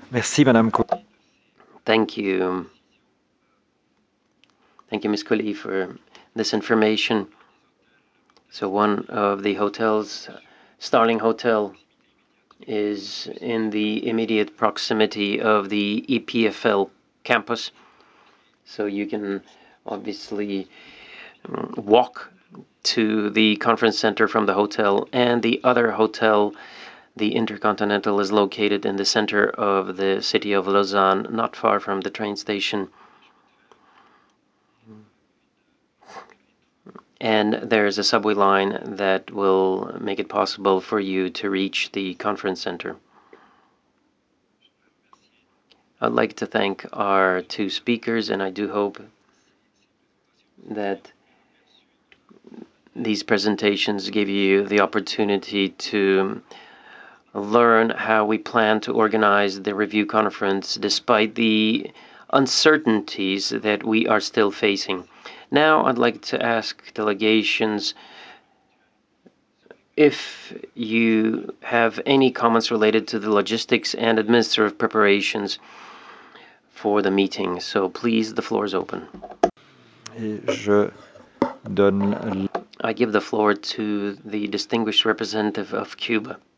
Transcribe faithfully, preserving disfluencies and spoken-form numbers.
Merci, Madame Co. Thank you. Thank you, Miz Coley, for this information. So one of the hotels, Starling Hotel, is in the immediate proximity of the E P F L campus. So you can obviously um, walk to the conference center from the hotel, and the other hotel, the Intercontinental, is located in the center of the city of Lausanne, not far from the train station. And there's a subway line that will make it possible for you to reach the conference center. I'd like to thank our two speakers, and I do hope that these presentations give you the opportunity to learn how we plan to organize the review conference despite the uncertainties that we are still facing. Now, I'd like to ask delegations if you have any comments related to the logistics and administrative preparations for the meeting. So please, the floor is open. Et je donne I give the floor to the distinguished representative of Cuba.